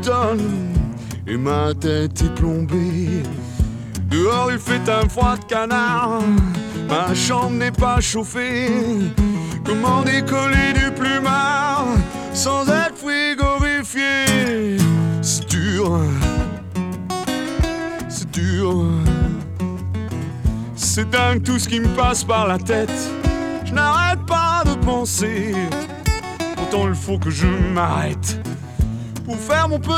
d'automne et ma tête est plombée. Dehors il fait un froid de canard, ma chambre n'est pas chauffée. Comment décoller du plumard sans être frigorifié? C'est dur, c'est dur. C'est dingue tout ce qui me passe par la tête. Je n'arrête pas de penser. Pourtant il faut que je m'arrête pour faire mon petit